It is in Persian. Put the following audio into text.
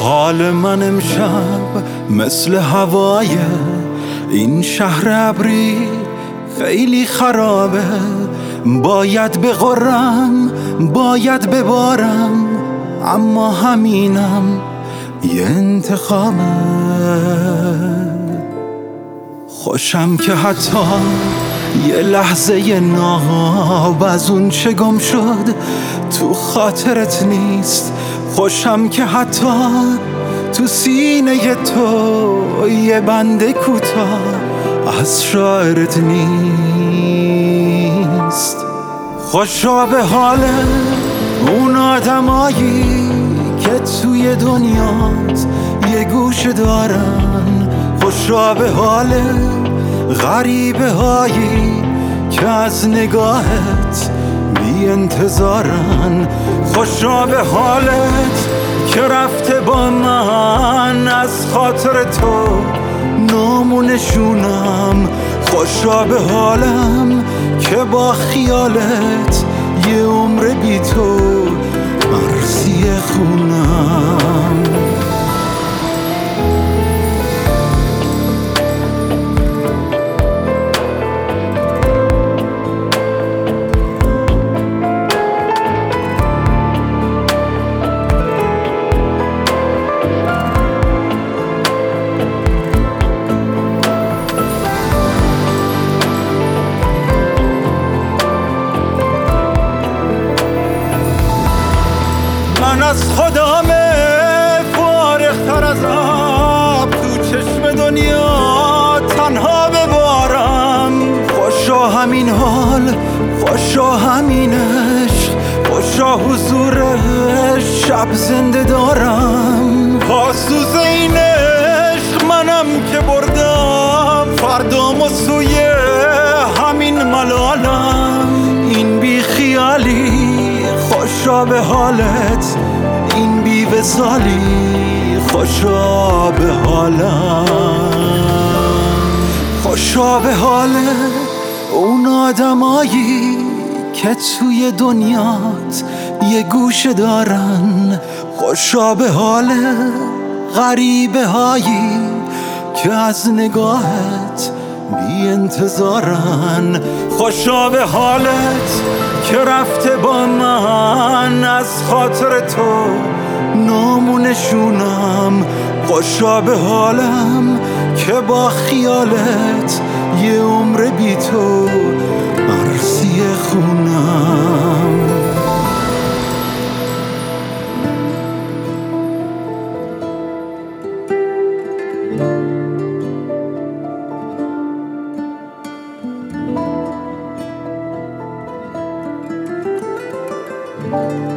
حال من امشب مثل هوای این شهر ابری خیلی خرابه. باید بغرم، باید ببارم، اما همینم یه انتخابه. خوشم که حتی یه لحظه ناب از اون چه گم شد تو خاطرت نیست. خوشم که حتی تو سینه تو یه بند کوتاه از شاعرت نیست. خوشا به حال اون آدمایی که توی دنیات یه گوشه دارن. خوشا به حال غریبه هایی که از نگاهت بی انتظارن. خوشا به حالت که رفته با من از خاطر تو نامونشونم. خوشا به حالم که با خیالت یه عمر بی تو مرسی خونم. من از خودم فارغ‌تر از آب تو چشم دنیا تنها ببارم. خوشا همین حال، خوشا همین عشق، خوشا حضور شب زنده دارم. پاسوز این عشق منم که بردم فردامو سوی همین ملالم. این بی خیالی خوشا به حالت، این بی وصالی خوشا به حالم. خوشا به حال اون آدمایی که توی دنیات یه گوشه دارن. خوشا به حال غریبه هایی که از نگاهت بی انتظارن. خوشا به حالت که رفته با من از خاطر تو نامونشونم. خوشا به حالم که با خیالت یه عمر بی تو مرسی خونم.